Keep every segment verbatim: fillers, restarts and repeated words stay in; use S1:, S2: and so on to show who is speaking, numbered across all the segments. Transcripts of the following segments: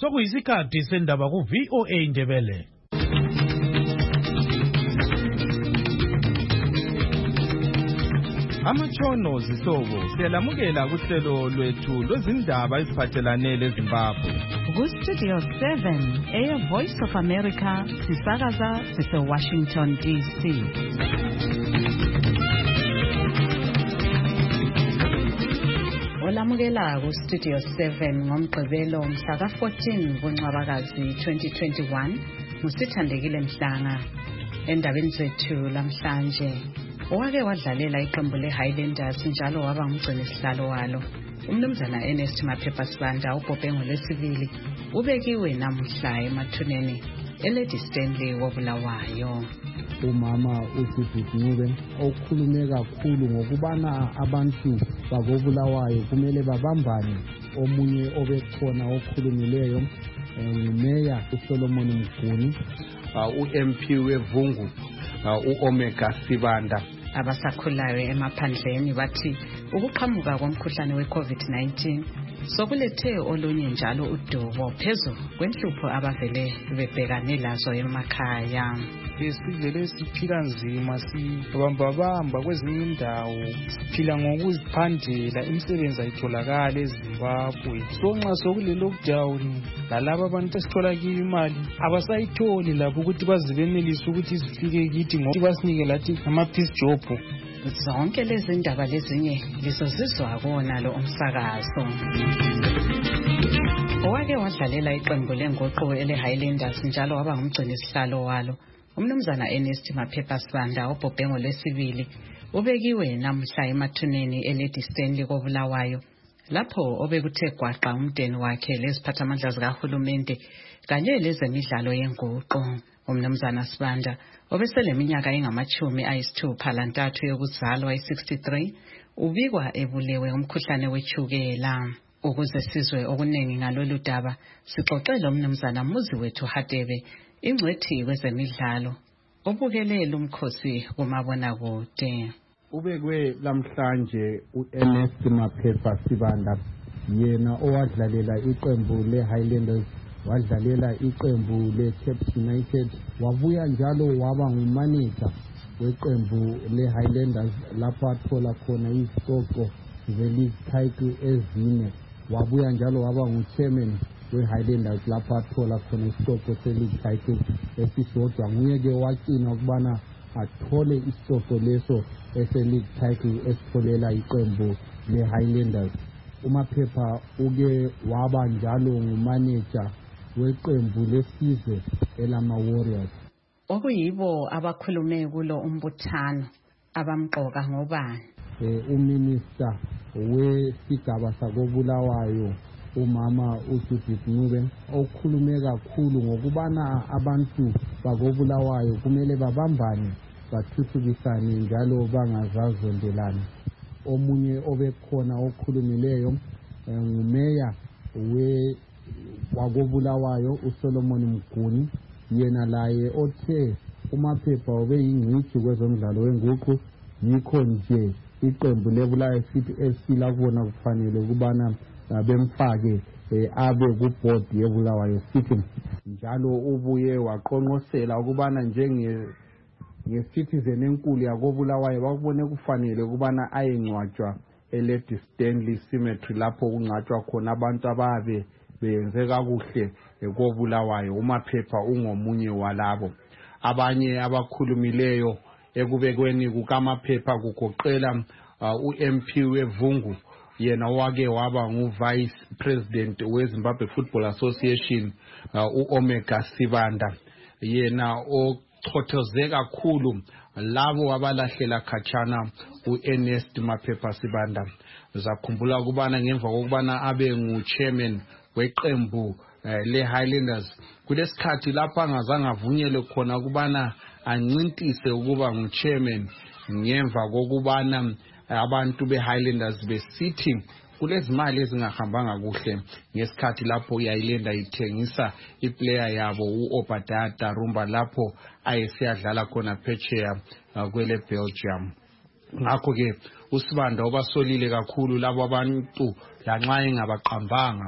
S1: sokuyisikhathi sendaba ku V O A Indebele.
S2: Amatshono zihlobo siyalamukela kuhlelo lwethu lwezindaba eziphathelane leZimbabwe.
S3: Ku Studio seven e Voice of America sisakaza sise Washington D C. Olamukela ku Studio seven ngomgqibelo mhla ka fourteen kuNcwabakazi twenty twenty-one musithandekile Mhlanga. Endabeni zethu lamhlanje owake wadlalela iqembu leHighlanders njalo waba ngumgcini sihlalo walo umnumzana Ernest Maphepha Sibanda uBhobhengo lesibili ubekiwe namuhla emathuneni eLady Stanley wobulawayo.
S4: Umama uSibhidube okhulume kakhulu ngokubana abantu bakobulawayo kumele babambane. Omunye obekhona okhulumileyo ngumeya uSolomon Mguni,
S5: u-M P weVungu u-Omega Sibanda.
S3: Abasakhulayo emaphandleni bathi ukuqhamuka komkhuhlane we-COVID nineteen sokulethe olunye njalo udubo phezu kwenhlupho abavele bebhekane lazo emakhaya.
S6: Sivele siphila nzima, sibambabamba kwezinye indawo, siphila ngokuziphandela, imisebenzi ayitholakala eZimbabwe. So nxa sokule lockdown lalabo abantu esithola kiyo imali abasayitholi lapho ukuthi bazibenelise ukuthi zifike kithi ngokuthi basinike lathi ama-peace job.
S3: Zonke lezi ndaba lezinye lizozizwa kona lo umsakazo. Owake wadlalela iqembu lengoqo eleHighlanders njalo waba ngumgcini sihlalo walo umnumzana Ernest Maphepha Sibanda uBhobhengo lesibili ubekiwe namuhla emathuneni eLady Stanley kobulawayo lapho obekuthe gwaqa umndeni wakhe leziphathamandla zikahulumende kanye lezemidlalo yenguqo. Umnumzana Sibanda obeseleminyaka engamachumi ayisithupha lantathu yokuzalwa i-sixty-three ubikwa ebulewe umkhuhlane wechukela. Ukuze sizwe okuningi ngalolu daba sixoxele umnumzana Muzi wethu Hadebe ingcwethi kwezemidlalo obukelela umkhosi kumabonakude.
S4: Ubekwe lamhlanje uErnest Maphepha Sibanda, yena owadlalela iqembu leHighlanders, wadlalela iqembu leCape United, wabuya njalo waba ngumanager weqembu leHighlanders lapho athola khona izicoco ze-league title ezine. Wabuya njalo waba nguchairman weHighlanders lapho athola khona isicoco se-league title esisodwa. Nguye-ke wacina ukubana athole isicoco leso ese-league title esitholela iqembu leHighlanders. uMaphepha uke waba njalo ngumanager weqembu lesizwe elama Warriors.
S3: Okuyibo abakhulume kulo umbuthano abamqoka ngobani?
S4: Eh uminister wesigaba sakobulawayo umama uSibhidube okhulume kakhulu ngokubana abantu bakobulawayo kumele babambane bathuthukisane njalo bangazazondelana. Omunye obekhona okhulumileyo ngumeya we wakobulawayo uSolomon Mguni, yena laye othe uMaphepha obeyingcitshi kwezomdlalo wenguqu, yikho nje iqembu lebulawayo City F C lakubona kufanele ukubana bemfake abe kuboard yebulawayo City. Njalo ubuye waqonqosela ukubana njenge nge-citizen enkulu yakobulawayo bakubone kufanele ukubana ayengcwatshwa eLady Stanley Cemetery lapho kungcwatshwa khona abantu ababe benze kakuhle ekobulawayo. uMaphepha ungomunye walabo. Abanye abakhulumileyo ekubekweni kukaMaphepha kugoqela uh, u-M P weVungu, yena wake waba ngu-Vice President weZimbabwe Football Association, uh, u-Omega Sibanda, yena ochothoze kakhulu labo abalahlela khatshana uErnest Maphepha Sibanda. Zakhumbula ukubana ngemva kokubana abe ngu-chairman weqembu uh, leHighlanders, kulesikhathi lapha angazange avunyelwe khona ukubana ancintise ukuba ngu-chairman ngemva kokubana abantu beHighlanders besithi kulezimali ezingahambanga kuhle ngesikhathi lapho iHighlander ithengisa iplayer yabo uObadiah Darumba lapho ayesiyadlala khona phetsheya uh, kwele Belgium. Ngakho ke uSibanda obasolile kakhulu labo abantu lanxa engabaqambanga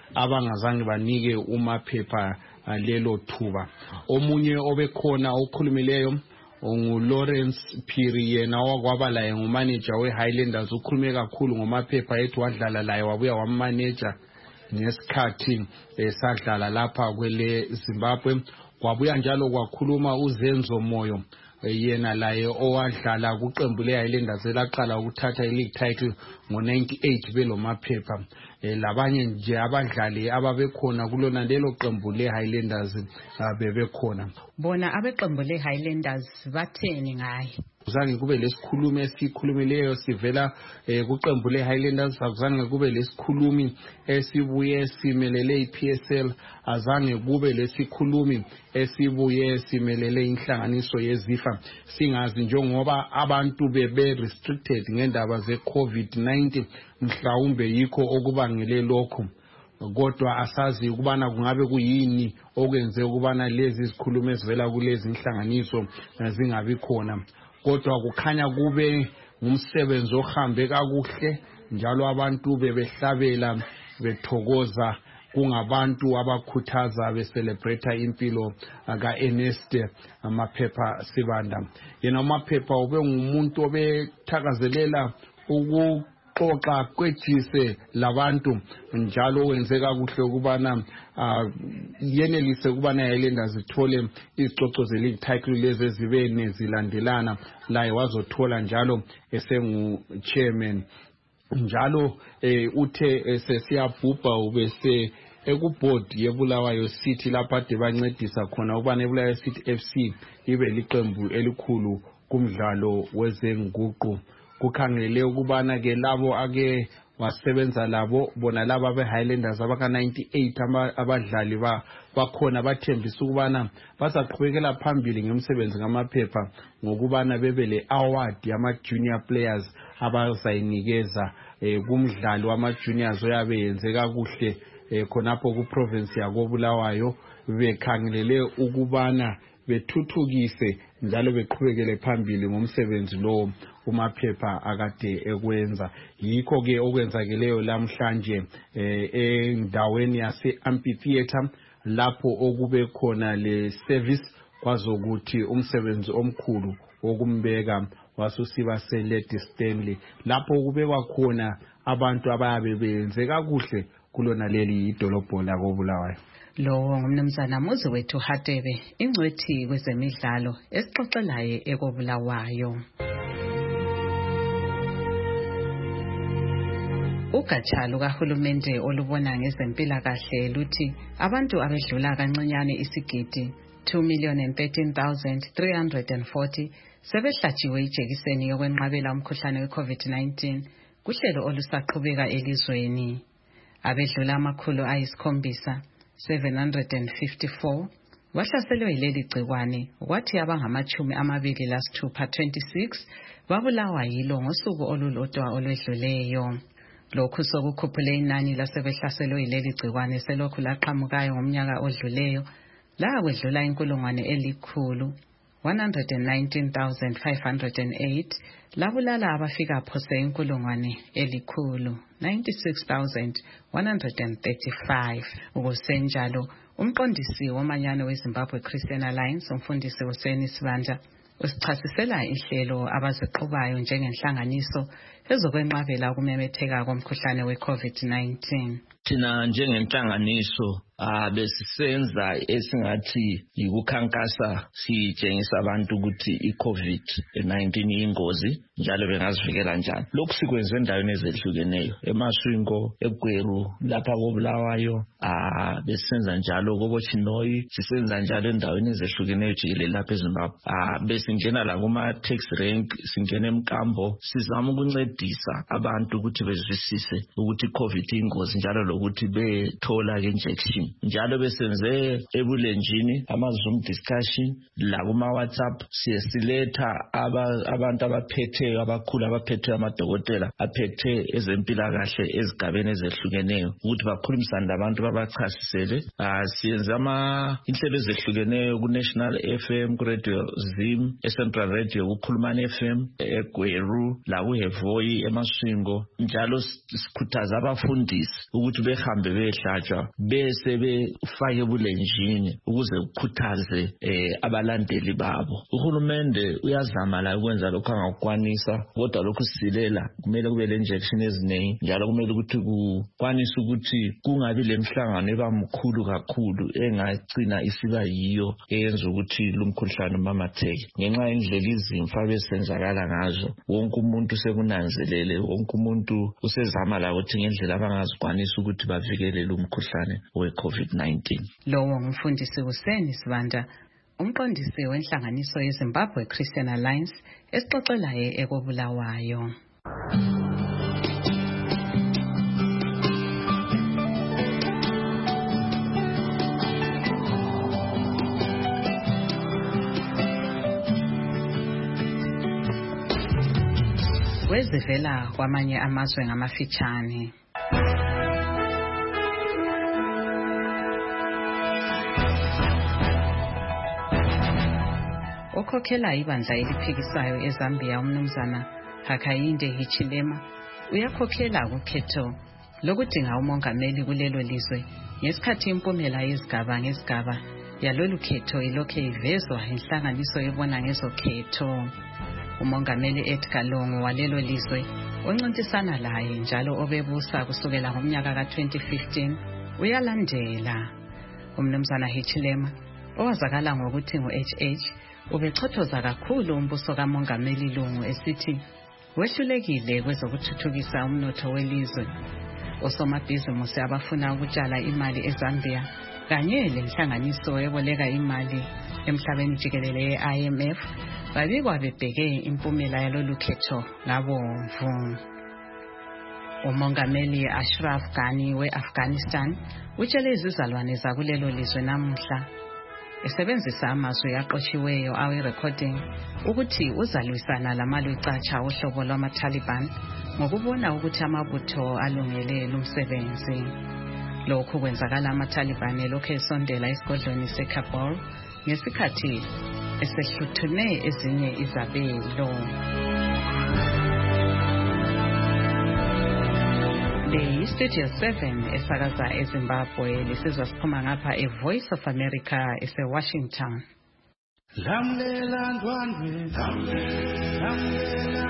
S5: abangazange banike umaphepha lelo thuba. Omunye obekhona okhulumileyo ngu Lawrence Phiri, yena wakwaba laye ngumanager we Highlanders, ukhulume kakhulu ngomaphepha ethi wadlala laye wabuya wamanager nesikhathi esadlala lapha kwele Zimbabwe. Kwabuya njalo kwakhuluma uZenzo Moyo, yena laye owadlala kuqembu le Highlanders elaqala ukuthatha i-league title ngo ninety-eight belo maphepha. Labanye nje abadlali ababekhona kulona lelo qembu le Highlanders bebekhona.
S3: Bona abeqembu le Highlanders batheni ngaye?
S5: Kuzange kube lesikhulumi esikhulumileyo sivela kuqembu le Highlanders, akuzange kube lesikhulumi esibuye simelele i-P S L, azange kube lesikhulumi esibuye simelele inhlanganiso yezifa. Singazi njengoba abantu bebe restricted ngendaba ze COVID nineteen, mhlawumbe yikho okubangele lokho. Kodwa asazi ukubana kungabe kuyini okwenze ukubana lezi zikhulumi ezivela kulezi inhlanganiso zingabi khona. Kodwa kukhanya kube ngumsebenzi ohambe kakuhle, njalo abantu bebehlabela bethokoza, kungabantu abakhuthaza becelebrate impilo ka Ernest Maphepha Sibanda. Yena uMaphepha ube ngumuntu obethakazelela uku xoxa kwejise labantu, njalo wenzeka kuhle ukubana yenelise ukubana Highlanders zithole izicoco ze-league title lezi zibe nezilandelana, laye wazothola njalo esengu chairman. Njalo uthe sesiyabhubha ubese ekuboard yeBulawayo City lapha ade bancedisa khona ukubana eBulawayo City F C ibe liqembu elikhulu kumdlalo wezenguqu. Kukhangele ukubana ke labo ake wasebenza labo bona laba be Highlanders abaka ninety-eight abadlali ba bakhona bathembisa ukubana basaqhubekela phambili ngemsebenzi ngamaphepha ngokubana bebele award yama junior players abazayinikeza kumdlalo wama juniors oyabe yenzeka kuhle khonapho ku province yakoBulawayo, bekhangelele ukubana bethuthukise njalo beqhubekele phambili ngomsebenzi lo uMaphepha akade ekwenza. Yikho ke okwenzakeleyo lamhlanje endaweni yase amphitheater lapho okube khona le service kwazokuthi umsebenzi omkhulu wokumbeka wasusiba seLady Stanley, lapho kubekwa khona abantu abayabe benze kakuhle kulona leli idolobho lakoBulawayo.
S3: Lo ngumnumzana Muzi wethu Hatebe, ingcwethi kwezemidlalo esixoxelaye ekoBulawayo. Ugatsha lukahulumende olubona ngezempilakahle luthi abantu abedlula kancinyane isigidi two million thirteen thousand three hundred forty sebehlatshiwe ijekiseni yokwenqabela umkhuhlane we-COVID nineteen kuhlelo olusaqhubeka elizweni. Abedlula amakhulu ayisikhombisa seven hundred fifty-four bahlaselwe yileli gciwane, kwathi abangamachumi amabili lasithupha twenty-six babulawa yilo ngosuku olulodwa olwedluleyo. Lokhu sokukhuphule inani lasebehlaselwe yileli gciwane selokhu laqhamukayo ngomnyaka odluleyo la kwedlula inkulungwane elikhulu one hundred nineteen thousand five hundred eight, labulala abafika phose inkulungwane elikhulu ninety-six thousand one hundred thirty-five. Ukusenjalo umqondisi womanyano weZimbabwe Christian Alliance umfundisi uSeni Sibanda usichasisela ihlelo abaziqhubayo njengenhlanganiso ezokwenqabela ukumemetheka komkhuhlane we-COVID nineteen.
S7: Thina njengenhlanganiso abesisenza esingathi yikukhankasa sitshengisa abantu ukuthi i-COVID nineteen ingozi njalo bengazivikela njani. Lokhu sikwenze endaweni ezehlukeneyo, eMaswingo, eGweru, lapha koBulawayo, ah besisenza njalo koBochinoyi, sisenza njalo endaweni ezehlukeneyo jikelele lapha eZimbabwe. Ah besingena la kuma taxi rank, singena eMkambo, sizama ukuncedisa abantu ukuthi bezwisise ukuthi i-COVID ingozi njalo lokuthi bethola injection. Njalo besenze ebulenjini ama Zoom discussion la kuma WhatsApp, siyesiletha abantu abaphethe abakhulu abaphethe amadokotela aphethe ezempilakahle ezigabeni ezehlukeneyo ukuthi bakhulumisane labantu babachasisele. Siyenza ama inhlelo ezehlukeneyo ku National F M, ku Radio Zim, eCentral Radio, ku Khulumani F M, eGweru, la ku Hevoy amajoyi emaswingo njalo sikhuthaza abafundisi ukuthi behambe behlatshwa bese befake ebulenjini ukuze ukukhuthaze eh, abalandeli babo. Uhulumende uyazama la ukwenza lokho angakwanisa, kodwa lokho silela kumele kube le injection eziningi njalo kumele ukuthi kukwanisa ukuthi kungabi lemhlangano ebamkhulu kakhulu engagcina isiba yiyo eyenza ukuthi lumkhuhlane mamatheke. Ngenxa yendlela izimfa besenzakala ngazo, wonke umuntu sekunanzelele, wonke umuntu usezama la ukuthi ngendlela abangazikwanisa ukuthi bavikele lumkhuhlane we-COVID nineteen.
S3: Lowo ngumfundisi Hussein Sibanda, umqondisi wenhlanganiso yeZimbabwe Christian Alliance esixoxelayo ekobulawayo. Wezivela kwamanye amazwe ngamafitshane. Okhokhela ibandla eliphikisayo eZambia umnumzana Hakainde Hichilema uyakhokhela ukhetho lokudinga umongameli kulelo lizwe ngesikhathi impumela yezigaba ngezigaba yalolu khetho ilokhe ivezwa inhlanganiso ebona ngezokhetho. Umongameli Edgar Lungu walelo lizwe oncintisana laye njalo obebusa kusukela ngomnyaka ka twenty fifteen uyalandela. Umnumzana Hichilema owazakala ngokuthi ngu-H H ubechothoza kakhulu umbuso kamongameli Lungu esithi wehlulekile kwezokuthuthukisa umnotho welizwe. Osomabhizimusi abafuna ukutshala imali eZambia kanye lenhlanganiso eboleka imali emhlabeni jikelele ye-I M F babikwa bebheke impumela yalolu khetho ngabomvu. Umongameli Ashraf Ghani we-Afghanistan utshele izizalwane zakulelo lizwe namuhla esebenzisa amazwi aqotshiweyo awe-recording ukuthi uzalwisana lamalwicatsha uhlobo lwama-Taliban ngokubona ukuthi amabutho alungele lumsebenzi. Lokhu kwenzakala ama-Taliban elokhu esondela esigodlweni se-Kabul ngesikhathi esehluthune ezinye izabelo. Le Studio seven esakaza eZimbabwe lisizwa siphuma ngapha e-Voice of America ese-Washington.
S8: Lamlela ndwandwe, lamlela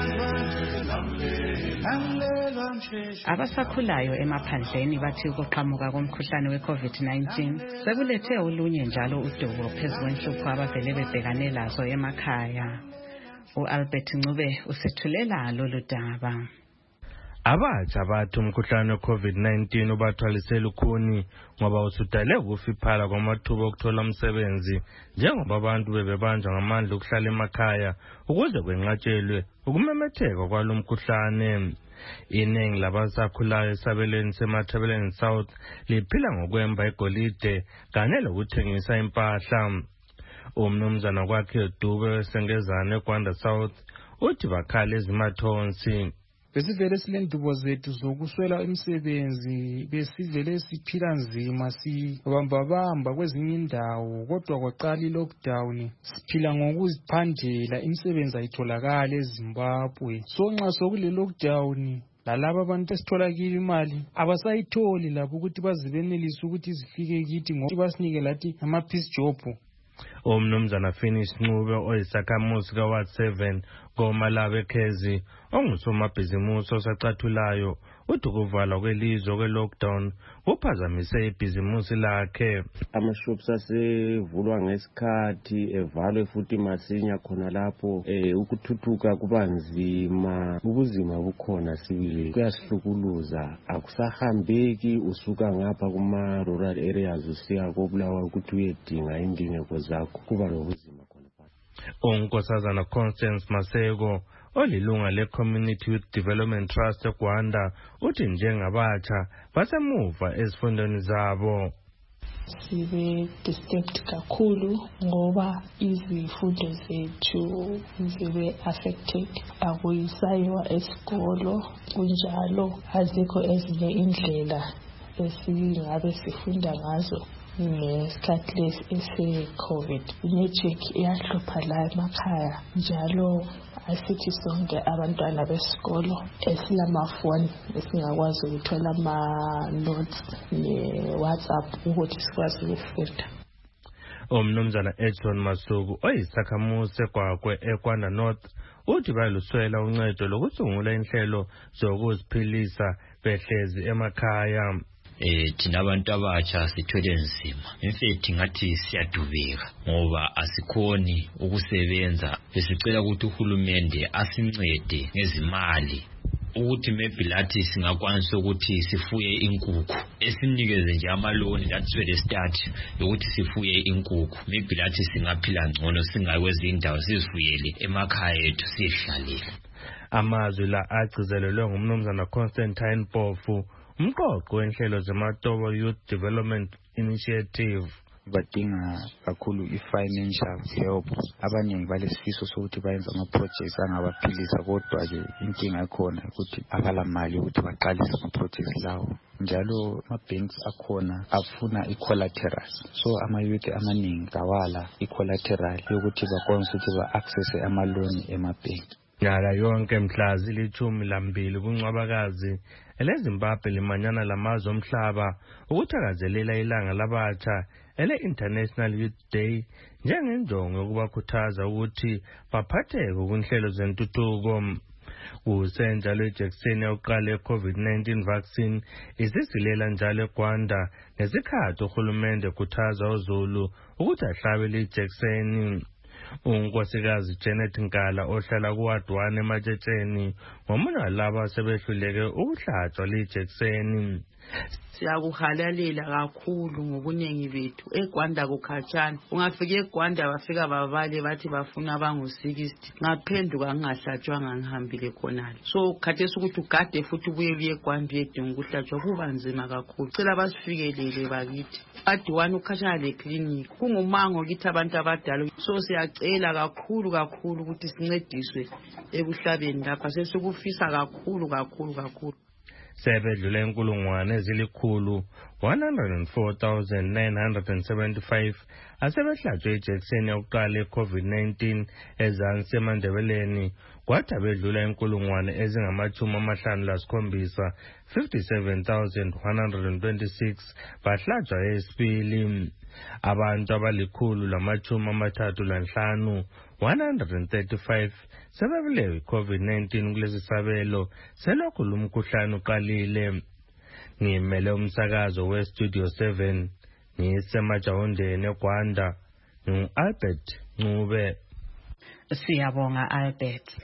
S8: ndwandwe, lamlela msheshe.
S3: Abasakhulayo emaphandleni bathi ukuqhamuka komkhuhlane we-COVID nineteen sekulethe olunye njalo udubo phezu kwenhlupho abavele bebhekane lazo emakhaya. U-Albert Ncube usethulela lolu daba.
S9: Abatsha bathi umkhuhlane we-COVID nineteen ubathwalisela ukhuni ngoba usudale ukufiphala kwamathuba okuthola umsebenzi njengoba abantu bebebanjwa ngamandla ukuhlala emakhaya ukuze kwenqatshelwe ukumemetheka kwalo mkhuhlane. Iningi labasakhulayo esabelweni seMatabeleland South liphila ngokwemba igolide kanye lokuthengisa impahla. Umnumzana kwakhe Dube wesengezane eGwanda South uthi bakhala ezimathonsi.
S6: Besivele silendubo zethu zokuswela imisebenzi, besivele siphila nzima sibambabamba kwezinye indawo, kodwa kwaqala i-lockdown siphila ngokuziphandela, imisebenzi ayitholakala eZimbabwe. So nxa sokule lockdown lalabo abantu esithola kiyo imali abasayitholi lapho ukuthi bazibenelise ukuthi zifike kithi ngoba basinike lathi ama-peace job.
S9: Umnumzana Finish Ncube oyisakhamuzi ka-Ward seven koMalabe Khezi ongusomabhizimusi osacathulayo uthi ukuvalwa kwelizwe kwe-lockdown kuphazamise ibhizimusi lakhe.
S10: Amashops asevulwa ngesikhathi evalwe futhi masinya khona lapho eh ukuthuthuka kuba nzima, ubuzima bukhona sibili kuyasihlukuluza, akusahambeki usuka ngapha kuma rural areas usiya koBulawayo ukuthi uyedinga indingeko zakho, kuba nobuzima khona phakathi.
S9: Unkosazana Constance Maseko olilunga le-Community Youth Development Trust eGwanda uthi njengabatsha basemuva ezifundweni zabo.
S11: Sibe disturbed kakhulu ngoba izifundo zethu zibe affected, akuyisayiwa esikolo, kunjalo azikho ezinye indlela esingabe sifunda ngazo ngesikhathi lesi ese-COVID. Inetwork iyahlupha la emakhaya njalo asithi sonke abantwana besikolo esilamafoni esingakwazi ukuthola ama-notes ne-WhatsApp ukuthi sikwazi ukufunda.
S9: Umnumzana Edson Masuku oyisakhamuzi seGwagwe eKwanda North uthi baluswela uncedo lokusungula inhlelo zokuziphilisa behlezi emakhaya.
S12: Eh thina abantu abatsha sithwele nzima. Mfethu ngathi siyadubeka ngoba asikhoni ukusebenza. Besicela ukuthi uhulumende asincede ngezimali ukuthi maybe lathi singakwanisa ukuthi sifuye inkukhu, esinikeze nje amaloni lathi le start ukuthi sifuye inkukhu. Maybe lathi singaphila ngcono singakwezi indawo sizifuyele emakhaya ethu sihlalele.
S9: Amazwi la agcizelelwe ngumnumzana Constantine Pofu, umqoqo wenhlelo zeMatobo Youth Development Initiative.
S13: Badinga kakhulu i-financial help. Abaningi balesifiso sokuthi bayenza ama-projects angabaphilisa, kodwa ke inkinga ekhona ukuthi abala mali ukuthi baqalise ama-projects lawo. Njalo ama-banks akhona afuna i-collateral, so ama-youth amaningi kawala i-collateral yokuthi bakwanise ukuthi ba-accesse amaloni ema-bank.
S9: Nyaka yonke mhla zilithumi lambili kuNcwabakazi eleZimbabwe limanyana lamazwe omhlaba ukuthakazelela ilanga labatsha ele-International Youth Day njengenjongo yokubakhuthaza ukuthi baphatheke kunhlelo zentuthuko. Kusenjalo ijekiseni yokuqala ye-COVID nineteen vaccine isisilela njalo eGwanda ngesikhathi uhulumende ekhuthaza uZulu ukuthi ahlabe le ijekiseni. Unkosikazi Janet Nkala ohlala kuwadwane eMatshetsheni ngomunye walabo asebehluleke ukuhlatshwa le ijekiseni.
S14: Siyakuhalalela kakhulu ngobuningi bethu eGwanda kukhatshana. Ungafika eGwanda bafika babale bathi bafuna abangu sixty. Ngaphenduka ngingahlatshwanga ngihambile khonale. So khathesi ukuthi ugade futhi ubuye uye eGwanda uyedinga ukuhlatshwa kuba nzima kakhulu. Cela basifikelele bakithi. Adwane ukhatshana le clinic. Kungumango kithi abantu abadala. So siyacela kakhulu kakhulu ukuthi sincediswe ebuhlabeni lapha. Sesikufisa kakhulu kakhulu kakhulu.
S9: Sebedlule inkulungwane ezilikhulu one hundred four thousand nine hundred seventy-five asebehlatshwe ijekiseni yokuqala ye-COVID nineteen ezansi eMandebeleni, kwathi bedlula inkulungwane ezingamachumi amahlanu lasikhombisa fifty-seven thousand one hundred twenty-six bahlatshwa esibili. Abantu abalikhulu lamachumi amathathu lanhlanu one hundred thirty-five sebebulewe i-COVID nineteen kulesi sabelo selokhu lumkhuhlane uqalile. Ngimele umsakazo we-Studio seven ngisemajawondeni eGwanda, ngu-Albert Ncube.
S3: Siyabonga Albert.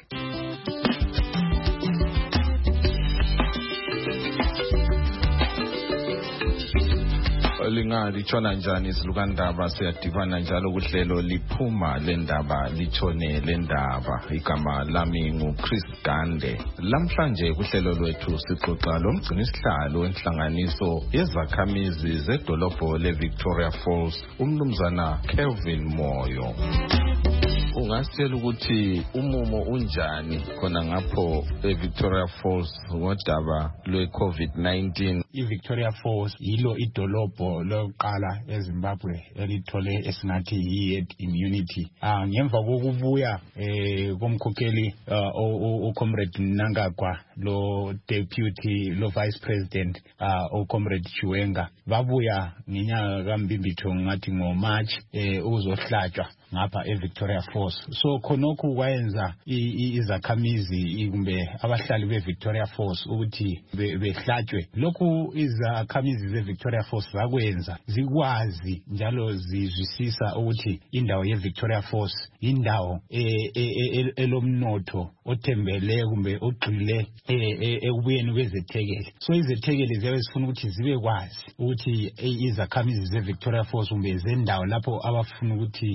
S15: Linga lichona njani silukandaba siyadibana njalo kuhlelo liphuma lendaba lichone lendaba. Igama lami nguChris Gande. Lamhlanje kuhlelo lwethu sixoxa lomgcinisihlalo wenhlanganiso yezakhamizi zedolobho leVictoria Falls, umnumzana Kelvin Moyo. Ungasitshela ukuthi umumo unjani khona ngapho eVictoria Falls ngodaba lwe-COVID nineteen?
S16: IVictoria Falls yilo idolobho lokuqala eZimbabwe elithole esingathi yi-herd immunity. Ah ngemva kokubuya eh komkhokheli uComrade Mnangagwa lo deputy lo vice president ah uComrade Chiwenga babuya ngenyanga kaMbimbitho ngathi ngo March eh uzohlatshwa ngapha eVictoria Falls. So khonokho kwayenza izakhamizi kumbe abahlali beVictoria Falls ukuthi behlatshwe. Lokhu izakhamizi zeVictoria Falls zakwenza zikwazi njalo zizwisisa ukuthi indawo yeVictoria Falls indawo elomnotho othembele kumbe ogxile ekubuyeni kwezethekeli. So izethekeli ziyabe zifuna ukuthi zibe kwazi ukuthi izakhamizi zeVictoria Falls kumbe zendawo lapho abafuna ukuthi amele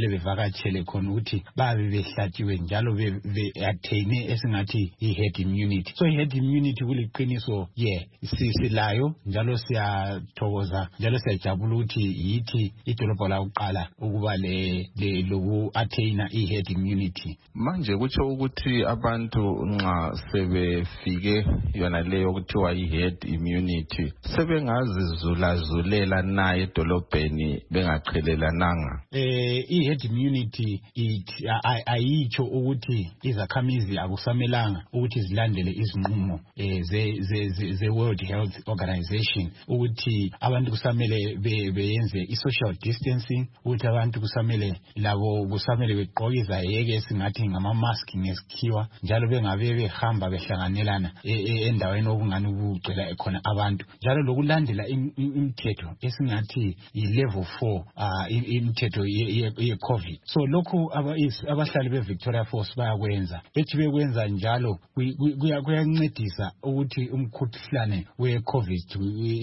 S16: kumele bevakatshele khona ukuthi babe behlatshiwe njalo be-attain esingathi i-herd immunity. So i-herd immunity kuliqiniso ye sisilayo njalo siyathokoza njalo siyajabula ukuthi yithi idolobho lakuqala ukuba le loku-attain i-herd immunity.
S15: Manje kutsho ukuthi abantu nxa sebefike yona leyo kuthiwa i-herd immunity sebengazizulazulela na edolobheni bengaqhelelananga.
S16: Eh i-herd immunity it ayitsho ukuthi izakhamizi akusamelanga ukuthi zilandele izinqumo eh ze ze World Health Organization ukuthi abantu kusamele beyenze i-social distancing, ukuthi abantu kusamele labo kusamele begqoke izayeke esingathi ngama-mask ngesikhiwa njalo bengabe behamba behlanganelana endaweni okungani ukugcwela khona abantu njalo lokulandela imithetho esingathi yi-level four imithetho ye-COVID. So lokhu abahlali be-Victoria Falls bayakwenza, bethi bekwenza njalo kuyancedisa ukuthi umkhuhlane we-COVID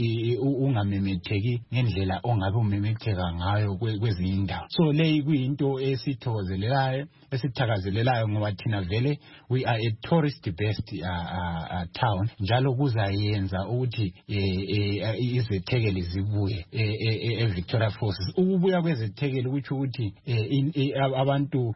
S16: ungamemetheki ngendlela ongabe umemetheka ngayo kwezinye indawo. So leyi kuyinto esithokozelelayo esithakazelelayo ngoba thina vele we are a tourist based uh, uh, town njalo kuzayenza ukuthi izethekeli zibuye eVictoria Falls. Ukubuya kwezethekeli kuthi ukuthi abantu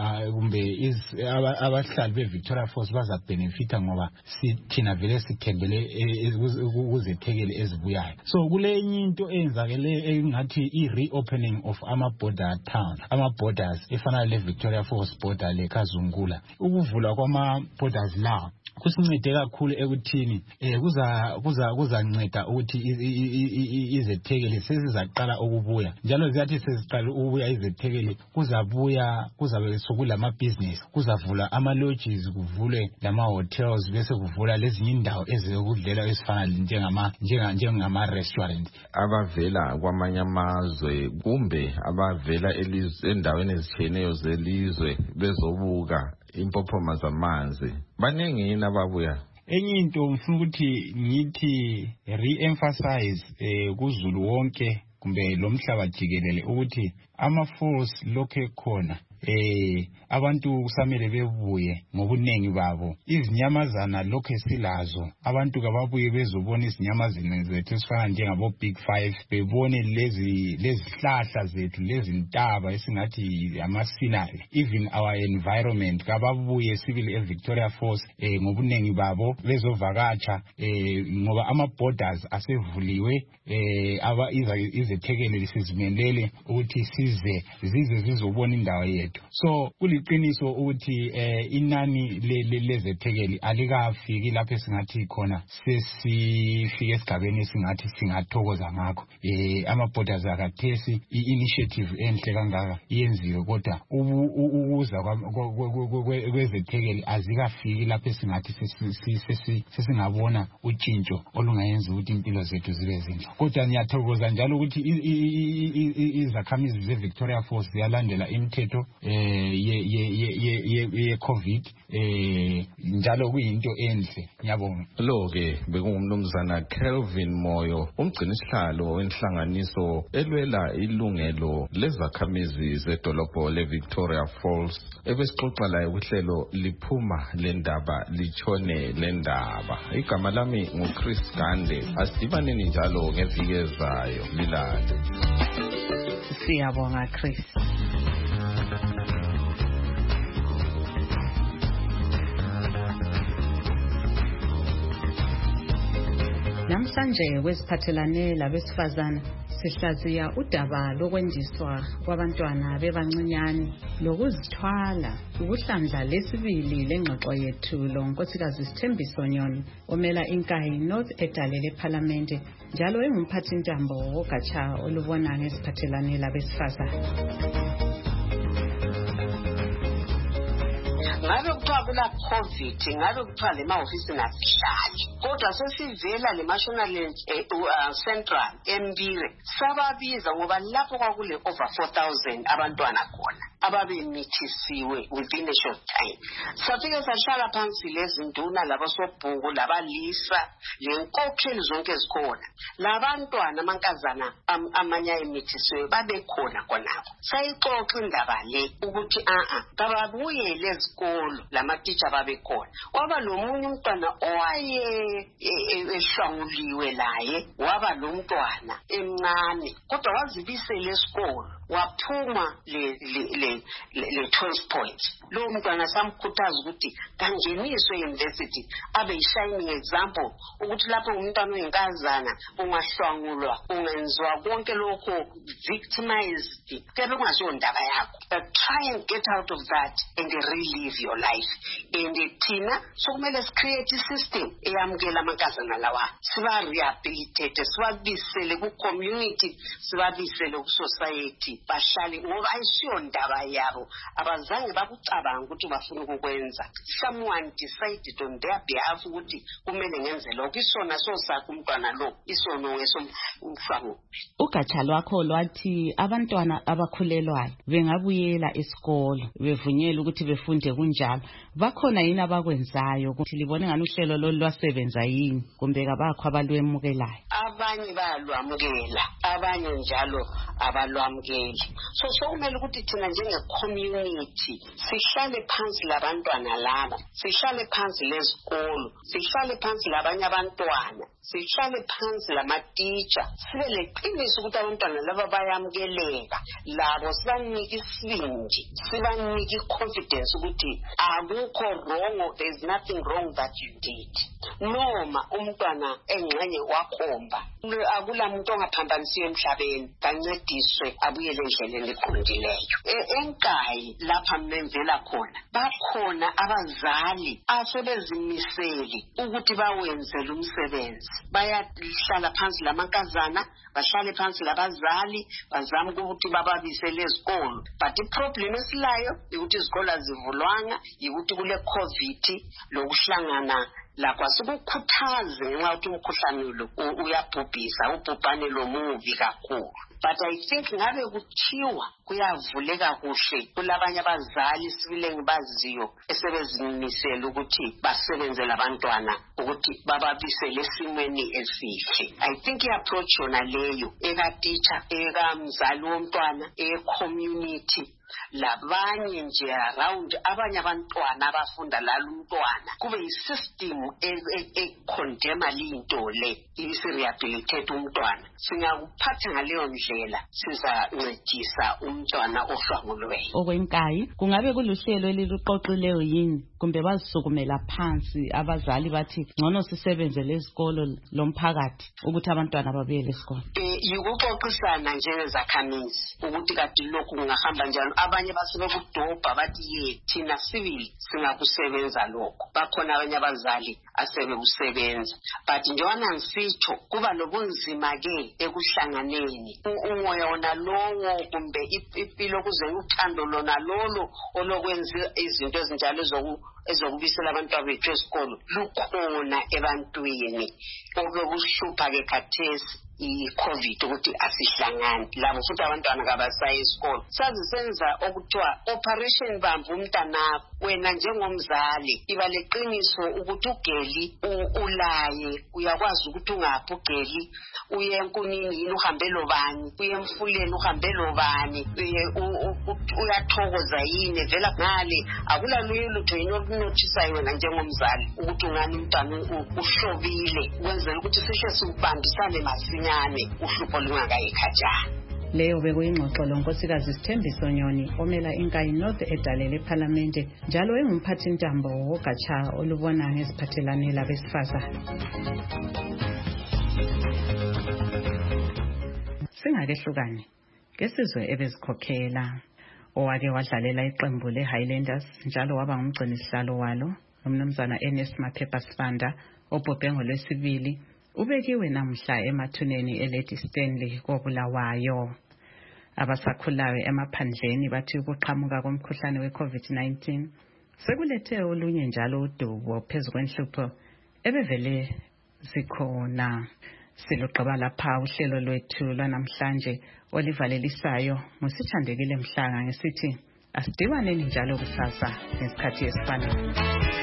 S16: kumbe abahlali beVictoria Falls bazabenefita ngoba thina vele sithembele kuzethekeli ezibuyayo. So kulenye into eyenzakele engathi i-reopening of ama-border town, ama-borders efana le-Victoria Falls border leKazungula. Ukuvulwa kwama-borders lawo kusincede kakhulu ekuthini eh kuza kuza kuzanceda ukuthi izethekeli sezizaqala ukubuya njalo ziyathi seziqala ukubuya izethekeli kuzabuya kuzabe sokulama business, kuzavula ama lodges, kuvule lama hotels, bese kuvula lezinye indawo ezokudlela ezifana njengama njengama restaurants.
S15: Abavela kwamanye amazwe kumbe abavela endaweni ezitshiyeneyo zelizwe bezobuka impophoma zamanzi baningi nababuya.
S16: Enye into ngifuna ukuthi ngithi re-emphasize eh kuZulu wonke kumbe lo mhlaba jikelele ukuthi ama-falls lokho khona eh abantu kusamele bebuye ngobunengi babo. Izinyamazana lokho silazo, abantu kababuye bezobona izinyamazana zethu esifana njengabo big five, bebone lezi lezihlahla zethu, lezi ntaba esingathi ama scenery, even our environment. Kababuye sibili eVictoria Falls eh ngobunengi babo bezovakatsha eh ngoba ama borders asevuliwe eh aba izethekeli sizimelele ukuthi size zize zizobona indawo yethu. So kuliqiniso ukuthi eh inani lezethekeli alikafiki lapho singathi khona sesifike esigabeni singathi singathokoza ngakho. Eh ama borders akathesi i-initiative enhle kangaka iyenziwe kodwa ukuza kwezethekeli azikafiki lapho singathi sesingabona utshintsho olungayenza ukuthi impilo zethu zibe zinhle. Kodwa ngiyathokoza njalo ukuthi izakhamizi zeVictoria Falls ziyalandela imithetho eh ye ye ye COVID eh njalo kuyinto enhle. Ngiyabonga.
S15: Lo ke bekungumnumzana Kelvin Moyo, umgcinisihlalo wenhlanganiso elwela ilungelo lezakhamizi zedolobho leVictoria Falls, ebesixoxa laye kuhlelo liphuma lendaba litshone lendaba. Igama lami nguChris Gande. Asidibaneni njalo ngeviki ezayo lilale.
S3: Siyabonga Chris. Namhlanje kwesiphathelane labesifazana sihlaziya udaba lokwendiswa kwabantwana bebancinyane lokuzithwala. Ukuhlandla lesibili lengxoxo yethu lo Nkosikazi Sithembiso Nyoni omela inkayi North edalele eParliament njalo engumphathi ntambo wogatsha olubona ngesiphathelane labesifazana.
S17: Ngabe kuthiwa kula COVID, ngabe kuthiwa le mahofisi ngasihlali, kodwa sesivela le National uh, Central eMbire sababiza ngoba lapho kwakule over four thousand abantwana khona. ababemithisiwe within a short time. Safike sahlala phansi lezi nduna labo sobhuku labalisa lenkokheli zonke ezikhona labantwana amankazana am, amanye emithisiwe babekhona khonapho. Sayixoxa indaba le ukuthi a a babuyele ezikolo lamatitsha babekhona. Waba nomunye umntwana owaye eshwanguliwe laye waba lo mntwana emncane kodwa wazibisela esikolo waphuma le le le twelve points. Lo mntwana samkhuthaza ukuthi kangeniswe university abe shining example ukuthi lapho umntwana oyinkazana ungashwangulwa ungenzwa konke lokho victimized kebe kungasho ndaba yakho. But try and get out of that and relive your life. And thina sokumele create a system eyamukela amankazana lawa siba rehabilitate sibabisele ku community sibabisele ku society bashali ngoba ayisiyo ndaba yabo abazange bakucabanga ukuthi bafuna ukwenza. Someone decided on their behalf ukuthi kumele ngenze lokho isona sosakho umntwana lo isono ngesomfamo.
S3: Ugatsha lwakho lwathi abantwana abakhulelwayo bengabuyela esikolo bevunyela ukuthi befunde kunjalo. Bakhona yini abakwenzayo ukuthi libone ngani uhlelo lo lwasebenza yini kumbe kabakho abalwemukelayo?
S17: Abanye bayalwamukela abanye njalo abalwamukeli. So sokumele ukuthi thina njenge community sihlale phansi labantwana laba sihlale phansi lezikolo sihlale phansi labanye abantwana sihlale phansi lamatitsha sibe leqiniso ukuthi abantwana laba bayamukeleka labo sibanike isibindi sibanike confidence ukuthi akukho wrong, there is nothing wrong that you did. Noma umntwana engxenye wakhomba akula muntu ongaphambanisiwe emhlabeni kancediswe abuyele endleleni eqondileyo. Enkayi lapha memvela khona bakhona abazali asebezimisele ukuthi bawenzele umsebenzi. Bayahlala phansi lamankazana bahlale phansi labazali bazama ukuthi bababisele ezikolo. But iproblem esilayo ukuthi izikolo azivulwanga ukuthi kule covid lokuhlangana lapha sikukhuthaze nxa uthi umkhuhlane lo uyabhubhisa ubhubhane lo muvi kakhulu. But I think ngabe kuthiwa kuyavuleka kuhle kulabanye abazali sibile ngibaziyo esebezimisela ukuthi basebenze labantwana ukuthi bababisele esimweni esihle. I think i-approach yona leyo eka-teacher eka-mzali womntwana e-community labanye nje around abanye abantwana abafunda lalo umntwana kube yisystem e-condemna linto le isi-rehabilitate umntwana. Singakuphatha ngaleyo ndlela sizancedisa umntwana ohlwangulweyo.
S3: Okwenkayi kungabe kuluhlelo eliluqoqileyo yini kumbe bazisukumela phansi abazali bathi ngcono sisebenze lezikolo lomphakathi ukuthi abantwana babuyele esikolo?
S17: Eh yikuxoxisana njengezakhamizi ukuthi kade lokhu kungahamba njalo. Abanye basebekudobha bathi ye thina civil singakusebenza lokho. Bakhona abanye abazali asebekusebenza. But njengoba ngisitsho kuba lobunzima ke ekuhlanganeni umoya wona lowo kumbe impilo kuze uthando lona lolo olokwenza izinto ezinjalo zoku ezokubisela abantwana bethu esikolo lukhona ebantwini okuhlupha ke khathesi i-covid ukuthi asihlangane labo futhi abantwana kabasayi esikolo. Sazisenza okuthiwa operation bamba umntanakho wena njengomzali iba leqiniso ukuthi ugeli ulaye uyakwazi ukuthi ungaphi ugeli uye enkunini yini uhambe lobani uye emfuleni uhambe lobani uyathokoza yini vela ngale akulaluye lutho yini olunothisa wena njengomzali ukuthi ungani umntwana uhlobile ukwenzela ukuthi sihle sikubambisane masinya uhlupho lungakayikhatshana.
S3: Leyo bekuyingxoxo lonkosikazi Sithembiso Nyoni omela iNkayi North edalele eParliamente njalo engumphathi ntambo wogatsha olubona ngeziphathelane labesifazane. Singakehlukane ngesizwe ebezikhokhela owake wadlalela iqembu leHighlanders njalo waba ngumgcini sihlalo walo umnumzana Ernest Maphepha Sibanda obhobhengo lwesibili ubekiwe namhla emathuneni eLady Stanley koBulawayo. Abasakhulayo emaphandleni bathi ukuqhamuka komkhuhlane we-COVID nineteen sekulethe olunye njalo udubo phezu kwenhlupho ebevele zikhona. Siluqaba lapha uhlelo lwethu lwanamhlanje olivalelisayo ngosithandekile Mhlanga ngesithi Asidibaneni njalo kusasa ngesikhathi esifanayo.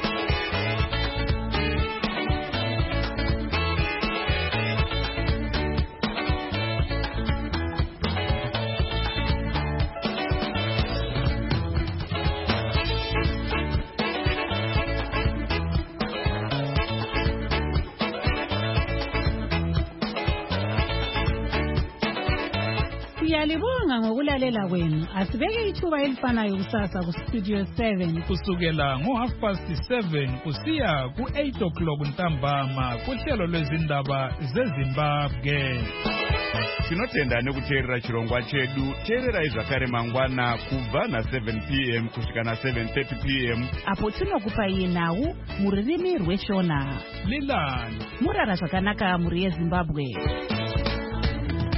S18: Siyalibonga ngokulalela kwenu. Asibeke ithuba elifanayo kusasa ku Studio seven
S19: kusukela ngo half past seven kusiya ku eight o'clock ntambama kuhlelo lwezindaba zeZimbabwe.
S20: Tinotenda nekuteerera chirongwa chedu. Teererai zvakare mangwana kubva na seven p m kusvika na seven thirty p m
S18: apo tinokupai nhau mururimi rweshona.
S19: Lilani
S18: murara zvakanaka muri yeZimbabwe.